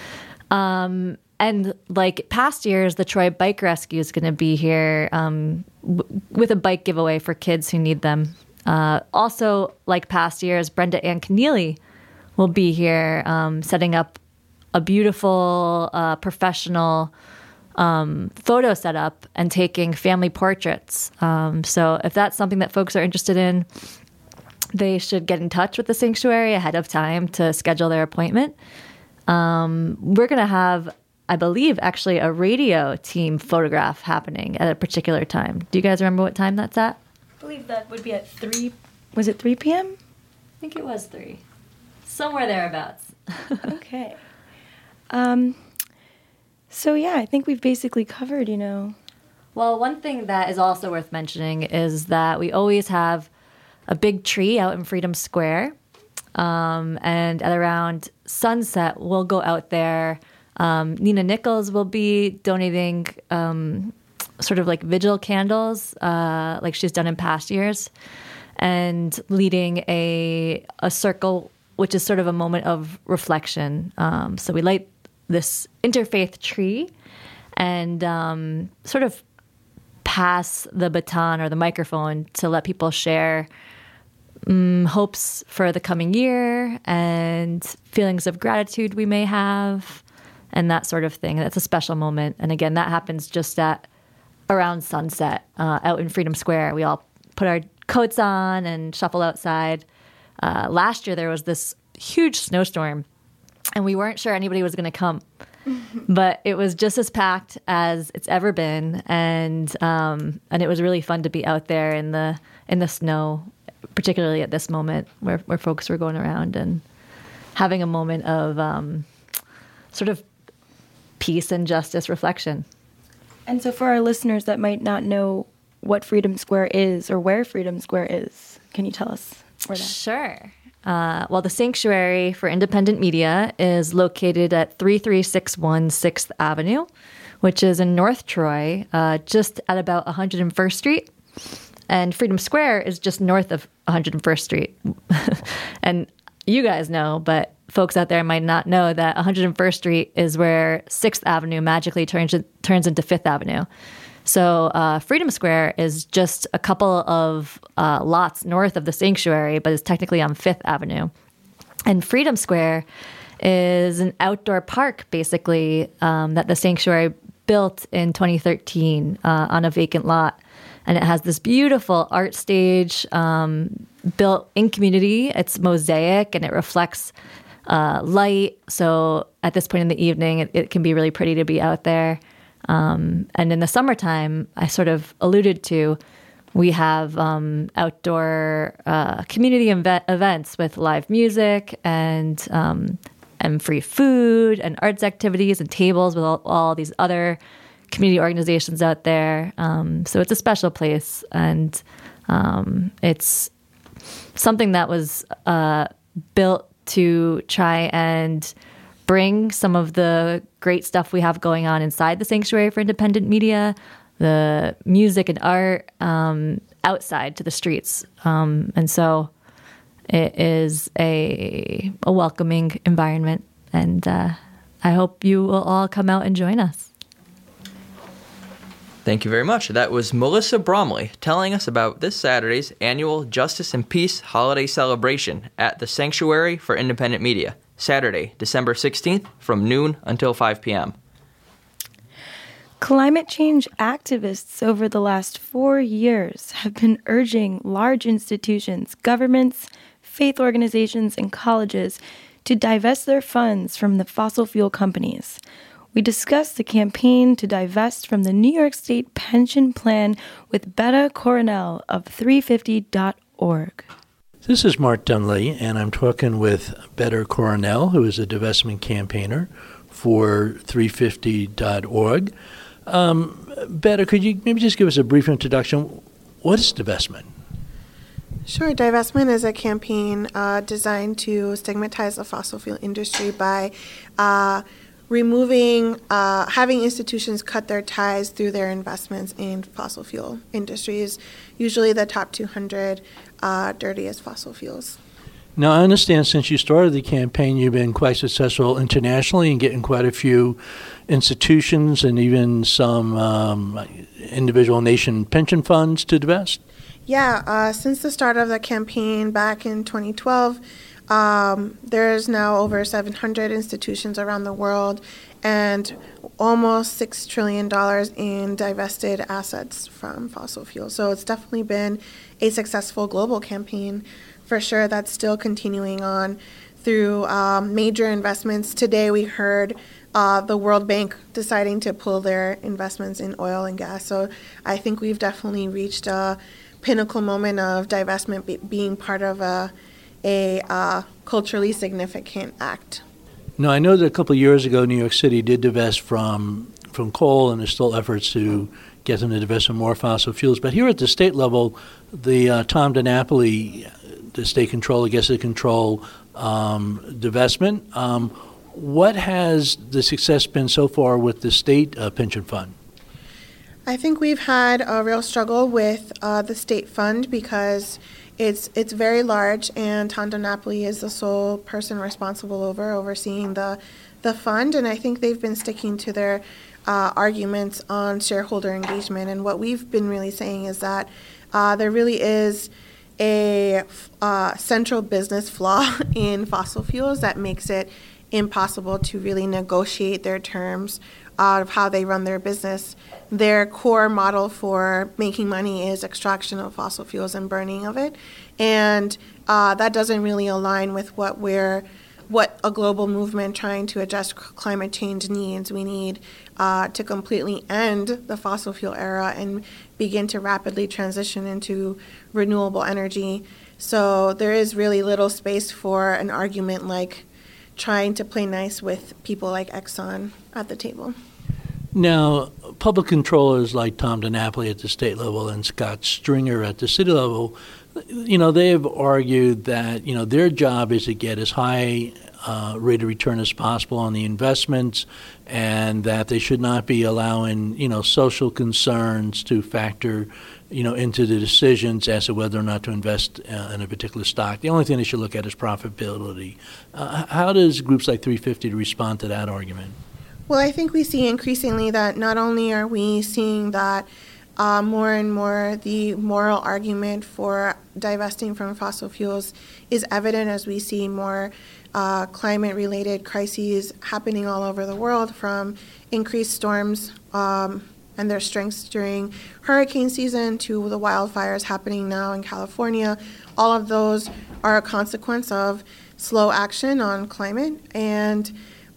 And like past years, the Troy Bike Rescue is going to be here with a bike giveaway for kids who need them. Also, like past years, Brenda Ann Keneally will be here setting up a beautiful, professional photo setup and taking family portraits. So if that's something that folks are interested in, they should get in touch with the sanctuary ahead of time to schedule their appointment. We're going to have, I believe, actually a radio team photograph happening at a particular time. Do you guys remember what time that's at? I believe that would be at 3. Was it 3 p.m.? I think it was 3. Somewhere thereabouts. Okay. So yeah, I think we've basically covered, Well, one thing that is also worth mentioning is that we always have a big tree out in Freedom Square. And at around sunset, we'll go out there. Nina Nichols will be donating sort of like vigil candles, like she's done in past years, and leading a circle, which is sort of a moment of reflection. So we light this interfaith tree and sort of pass the baton or the microphone to let people share hopes for the coming year and feelings of gratitude we may have and that sort of thing. That's a special moment. And again, that happens just at around sunset out in Freedom Square. We all put our coats on and shuffle outside. Last year, there was this huge snowstorm, and we weren't sure anybody was going to come. But it was just as packed as it's ever been, and it was really fun to be out there in the snow, particularly at this moment where folks were going around and having a moment of sort of peace and justice reflection. And so for our listeners that might not know what Freedom Square is or where Freedom Square is, can you tell us where that is? Sure. Well, the Sanctuary for Independent Media is located at 3361 6th Avenue, which is in North Troy, just at about 101st Street. And Freedom Square is just north of 101st Street. And you guys know, but folks out there might not know that 101st Street is where 6th Avenue magically turns into 5th Avenue. So Freedom Square is just a couple of lots north of the Sanctuary, but is technically on 5th Avenue. And Freedom Square is an outdoor park, basically, that the Sanctuary built in 2013 on a vacant lot. And it has this beautiful art stage built in community. It's mosaic and it reflects light. So at this point in the evening, it can be really pretty to be out there. And in the summertime, I sort of alluded to, we have outdoor community events with live music and free food and arts activities and tables with all these other community organizations out there. So it's a special place, and it's something that was built to try and bring some of the great stuff we have going on inside the Sanctuary for Independent Media, the music and art, outside to the streets. And so it is a welcoming environment, and I hope you will all come out and join us. Thank you very much. That was Melissa Bromley telling us about this Saturday's annual Justice and Peace holiday celebration at the Sanctuary for Independent Media, Saturday, December 16th from noon until 5 p.m. Climate change activists over the last 4 years have been urging large institutions, governments, faith organizations, and colleges to divest their funds from the fossil fuel companies. We discussed the campaign to divest from the New York State pension plan with Betta Coronel of 350.org. This is Mark Dunley, and I'm talking with Betta Coronel, who is a divestment campaigner for 350.org. Betta, could you maybe just give us a brief introduction? What is divestment? Sure. Divestment is a campaign designed to stigmatize the fossil fuel industry by having institutions cut their ties through their investments in fossil fuel industries, usually the top 200 dirtiest fossil fuels. Now, I understand since you started the campaign, you've been quite successful internationally in getting quite a few institutions and even some individual nation pension funds to divest. Yeah, since the start of the campaign back in 2012, there's now over 700 institutions around the world and almost $6 trillion in divested assets from fossil fuels. So it's definitely been a successful global campaign for sure that's still continuing on through major investments. Today we heard the World Bank deciding to pull their investments in oil and gas. So I think we've definitely reached a pinnacle moment of divestment being part of a culturally significant act. Now, I know that a couple of years ago, New York City did divest from coal, and there's still efforts to get them to divest from more fossil fuels. But here at the state level, the Tom DiNapoli, the state controller, gets to control divestment. What has the success been so far with the state pension fund? I think we've had a real struggle with the state fund because it's very large, and Tom DiNapoli is the sole person responsible overseeing the fund, and I think they've been sticking to their arguments on shareholder engagement. And what we've been really saying is that there really is a central business flaw in fossil fuels that makes it impossible to really negotiate their terms out of how they run their business. Their core model for making money is extraction of fossil fuels and burning of it, and that doesn't really align with what a global movement trying to address climate change needs. We need to completely end the fossil fuel era and begin to rapidly transition into renewable energy. So there is really little space for an argument like trying to play nice with people like Exxon at the table. Now, public controllers like Tom DiNapoli at the state level and Scott Stringer at the city level, they have argued that, their job is to get as high rate of return as possible on the investments, and that they should not be allowing, social concerns to factor, into the decisions as to whether or not to invest in a particular stock. The only thing they should look at is profitability. How does groups like 350 respond to that argument? Well, I think we see increasingly that not only are we seeing that more and more the moral argument for divesting from fossil fuels is evident as we see more climate-related crises happening all over the world, from increased storms and their strengths during hurricane season to the wildfires happening now in California. All of those are a consequence of slow action on climate. And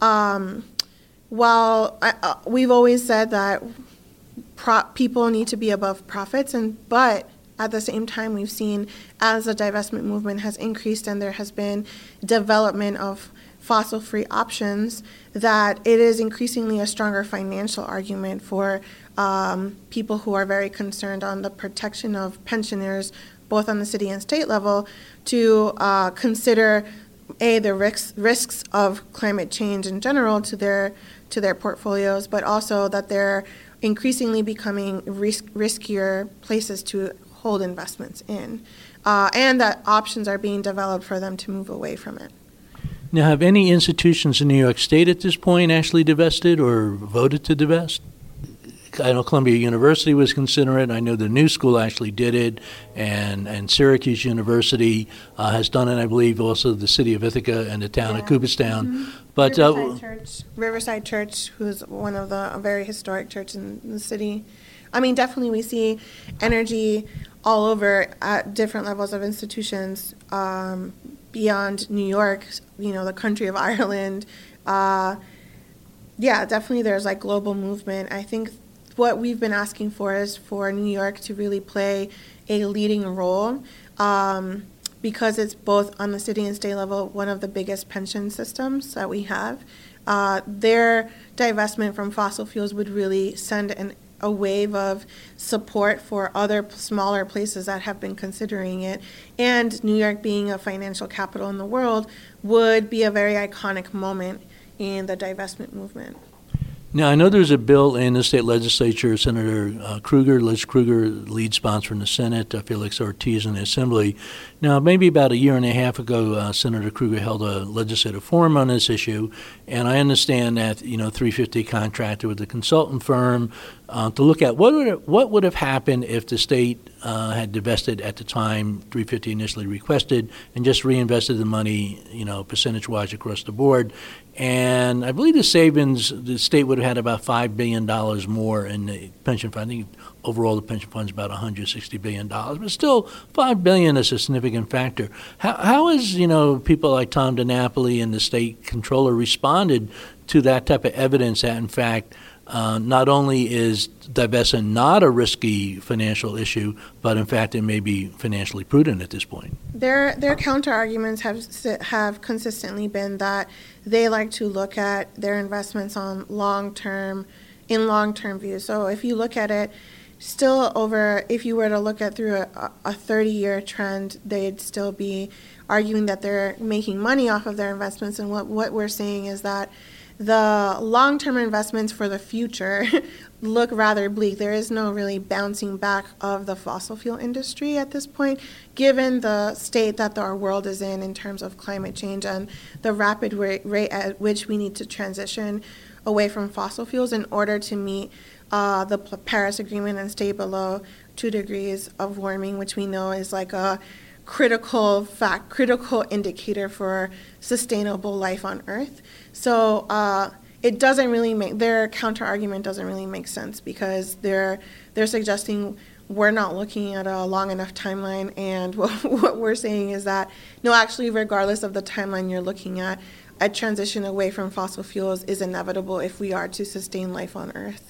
while we've always said that people need to be above profits, but at the same time, we've seen as the divestment movement has increased and there has been development of fossil-free options, that it is increasingly a stronger financial argument for people who are very concerned on the protection of pensioners, both on the city and state level, to consider the risks of climate change in general to their portfolios, but also that they're increasingly becoming riskier places to hold investments in, and that options are being developed for them to move away from it. Now, have any institutions in New York State at this point actually divested or voted to divest? I know Columbia University was considering it. I know the New School actually did it, and Syracuse University has done it. I believe also the city of Ithaca and the town of Cooperstown. Mm-hmm. But Riverside Church, who's one of the very historic churches in the city. I mean, definitely we see energy all over at different levels of institutions beyond New York, the country of Ireland. Definitely there's like global movement. I think what we've been asking for is for New York to really play a leading role because it's both on the city and state level one of the biggest pension systems that we have. Their divestment from fossil fuels would really send a wave of support for other smaller places that have been considering it. And New York being a financial capital in the world would be a very iconic moment in the divestment movement. Now, I know there's a bill in the state legislature. Senator Liz Krueger, lead sponsor in the Senate, Felix Ortiz in the Assembly. Now, maybe about a year and a half ago, Senator Krueger held a legislative forum on this issue, and I understand that 350 contracted with a consultant firm to look at what would have happened if the state had divested at the time 350 initially requested and just reinvested the money, percentage-wise across the board. And I believe the state would have had about $5 billion more in the pension fund. I think overall the pension fund's about $160 billion, but still $5 billion is a significant factor. How has, people like Tom DiNapoli and the state controller responded to that type of evidence that, in fact, not only is divestment not a risky financial issue, but in fact it may be financially prudent at this point? Their counter arguments have consistently been that they like to look at their investments on long-term view. So if you look at it, if you were to look at through a 30-year trend, they'd still be arguing that they're making money off of their investments. And what we're saying is that the long-term investments for the future look rather bleak. There is no really bouncing back of the fossil fuel industry at this point, given the state that our world is in terms of climate change and the rapid rate at which we need to transition away from fossil fuels in order to meet the Paris Agreement and stay below 2 degrees of warming, which we know is like a critical indicator for sustainable life on Earth. So it doesn't really their counter argument doesn't really make sense, because they're suggesting we're not looking at a long enough timeline, and what we're saying is that no, actually, regardless of the timeline you're looking at, a transition away from fossil fuels is inevitable if we are to sustain life on Earth.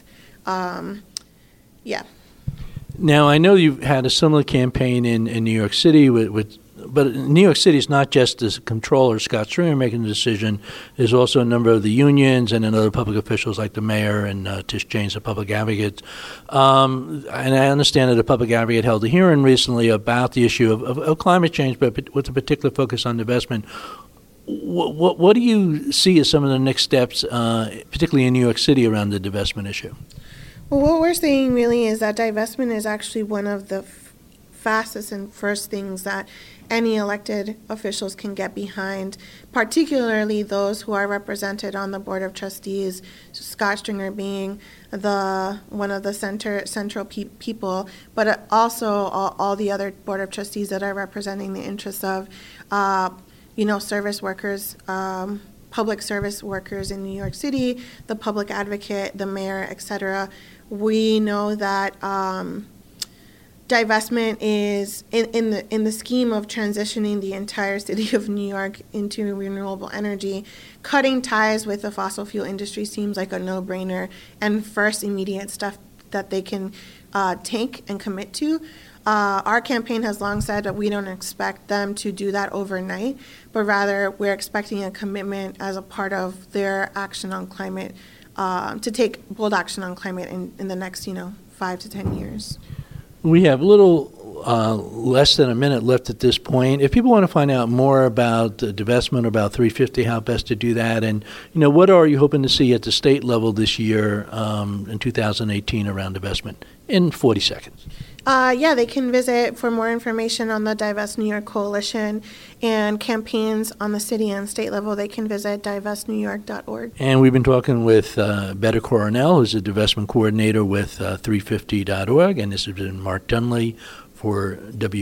Now, I know you've had a similar campaign in New York City with But New York City is not just the controller, Scott Stringer, making the decision. There's also a number of the unions and then other public officials like the mayor and Tish James, the public advocate. And I understand that the public advocate held a hearing recently about the issue of climate change, but with a particular focus on divestment. What do you see as some of the next steps, particularly in New York City, around the divestment issue? Well, what we're seeing really is that divestment is actually one of the fastest and first things that any elected officials can get behind, particularly those who are represented on the Board of Trustees, Scott Stringer being one of the central people, but also all the other Board of Trustees that are representing the interests of, service workers, public service workers in New York City, the public advocate, the mayor, etc. We know that divestment is in the scheme of transitioning the entire city of New York into renewable energy. Cutting ties with the fossil fuel industry seems like a no-brainer and first immediate stuff that they can take and commit to. Our campaign has long said that we don't expect them to do that overnight, but rather we're expecting a commitment as a part of their action on climate, to take bold action on climate in the next 5 to 10 years. We have a little less than a minute left at this point. If people want to find out more about the divestment, about 350, how best to do that, and what are you hoping to see at the state level this year in 2018 around divestment? In 40 seconds. They can visit for more information on the Divest New York Coalition and campaigns on the city and state level. They can visit divestnewyork.org. And we've been talking with Betta Coronel, who's a divestment coordinator with 350.org, and this has been Mark Dunley for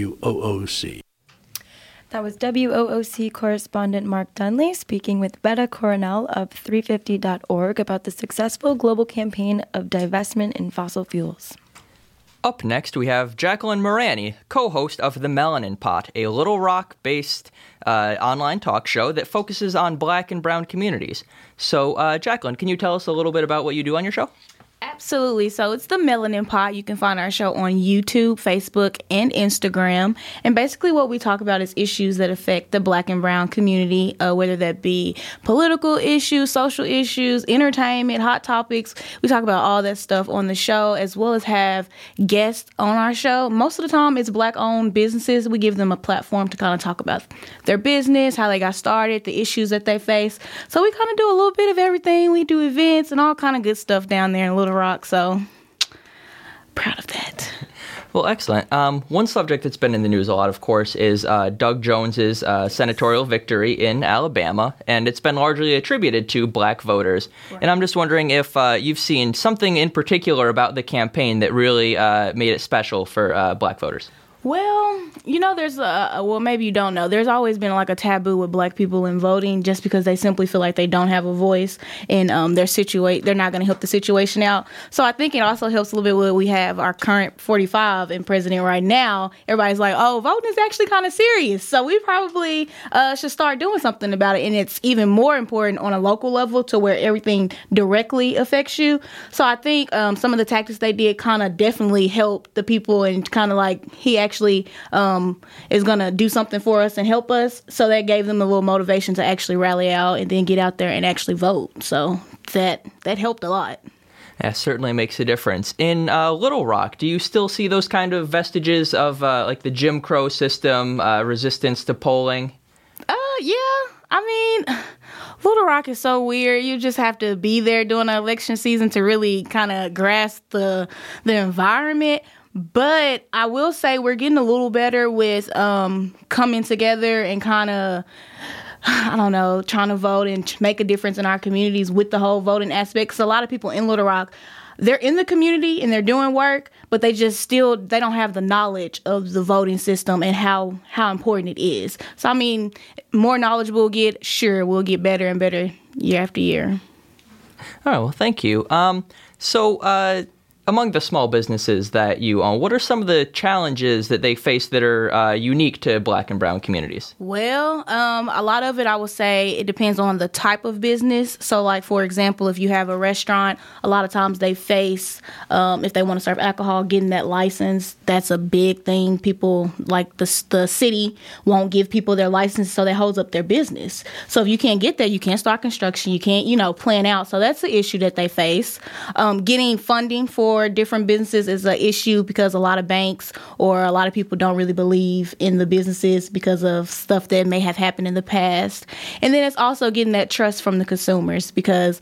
WOOC. That was WOOC correspondent Mark Dunley speaking with Betta Coronel of 350.org about the successful global campaign of divestment in fossil fuels. Up next, we have Jacqueline Morani, co-host of The Melanin Pot, a Little Rock-based online talk show that focuses on Black and brown communities. So, Jacqueline, can you tell us a little bit about what you do on your show? Absolutely. So it's the Melanin Pot. You can find our show on YouTube, Facebook, and Instagram. And basically what we talk about is issues that affect the Black and brown community, whether that be political issues, social issues, entertainment, hot topics. We talk about all that stuff on the show, as well as have guests on our show. Most of the time it's Black-owned businesses. We give them a platform to kind of talk about their business, how they got started, the issues that they face. So we kind of do a little bit of everything. We do events and all kind of good stuff down there in Little Rock, so proud of that. Well, excellent. One subject that's been in the news a lot, of course, is Doug Jones's senatorial victory in Alabama, and it's been largely attributed to Black voters. Right. And I'm just wondering if you've seen something in particular about the campaign that really made it special for Black voters. Well, there's maybe you don't know. There's always been like a taboo with Black people in voting just because they simply feel like they don't have a voice and they're not going to help the situation out. So I think it also helps a little bit when we have our current 45 in president right now. Everybody's like, oh, voting is actually kind of serious. So we probably should start doing something about it. And it's even more important on a local level to where everything directly affects you. So I think some of the tactics they did kind of definitely helped the people and kind of like he actually is going to do something for us and help us. So that gave them a little motivation to actually rally out and then get out there and actually vote. So that helped a lot. That certainly makes a difference. In Little Rock, do you still see those kind of vestiges of like the Jim Crow system, resistance to polling? Yeah. I mean, Little Rock is so weird. You just have to be there during the election season to really kind of grasp the environment. But I will say we're getting a little better with coming together and kind of, trying to vote and make a difference in our communities with the whole voting aspect. Because a lot of people in Little Rock, they're in the community and they're doing work, but they don't have the knowledge of the voting system and how important it is. So, I mean, more knowledge we'll get, sure, we'll get better and better year after year. All right, well, thank you. among the small businesses that you own, what are some of the challenges that they face that are unique to Black and brown communities? Well, a lot of it, I would say, it depends on the type of business. So, like, for example, if you have a restaurant, a lot of times they face, if they want to serve alcohol, getting that license. That's a big thing. People, like the city, won't give people their license, so that holds up their business. So if you can't get there, you can't start construction. You can't, plan out. So that's the issue that they face. Getting funding for different businesses is an issue because a lot of banks or a lot of people don't really believe in the businesses because of stuff that may have happened in the past. And then it's also getting that trust from the consumers because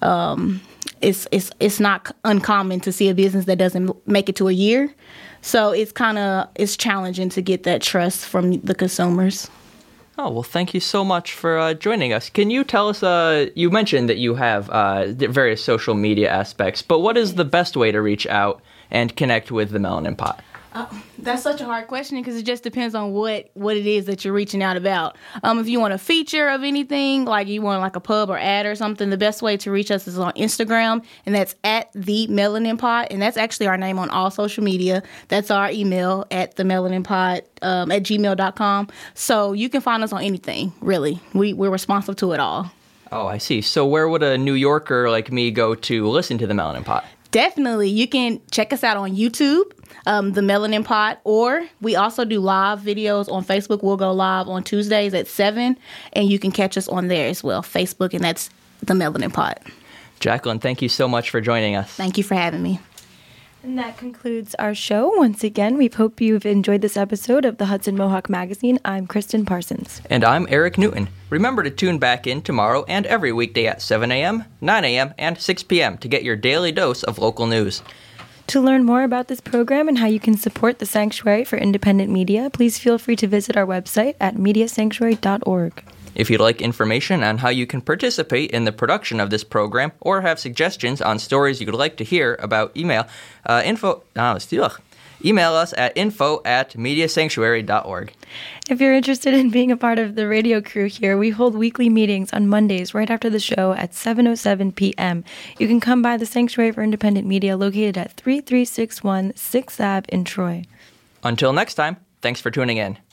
it's not uncommon to see a business that doesn't make it to a year. So it's challenging to get that trust from the consumers. Oh, well, thank you so much for joining us. Can you tell us, you mentioned that you have various social media aspects, but what is the best way to reach out and connect with the Melanin Pot? That's such a hard question because it just depends on what it is that you're reaching out about. If you want a feature of anything, like you want like a pub or ad or something, the best way to reach us is on Instagram, and that's at the Melanin Pot, and that's actually our name on all social media. That's our email at the Melanin Pot at gmail.com. So you can find us on anything, really. We're responsive to it all. Oh, I see. So where would a New Yorker like me go to listen to the Melanin Pot? Definitely. You can check us out on YouTube, the Melanin Pot, or we also do live videos on Facebook. We'll go live on Tuesdays at 7, and you can catch us on there as well, Facebook, and that's the Melanin Pot. Jacqueline, thank you so much for joining us. Thank you for having me. And that concludes our show. Once again, we hope you've enjoyed this episode of the Hudson Mohawk Magazine. I'm Kristen Parsons. And I'm Eric Newton. Remember to tune back in tomorrow and every weekday at 7 a.m., 9 a.m., and 6 p.m. to get your daily dose of local news. To learn more about this program and how you can support the Sanctuary for Independent Media, please feel free to visit our website at mediasanctuary.org. If you'd like information on how you can participate in the production of this program or have suggestions on stories you'd like to hear about, email us at info@mediasanctuary.org. If you're interested in being a part of the radio crew here, we hold weekly meetings on Mondays right after the show at 7:07 p.m. You can come by the Sanctuary for Independent Media located at 3361 6th Ave in Troy. Until next time, thanks for tuning in.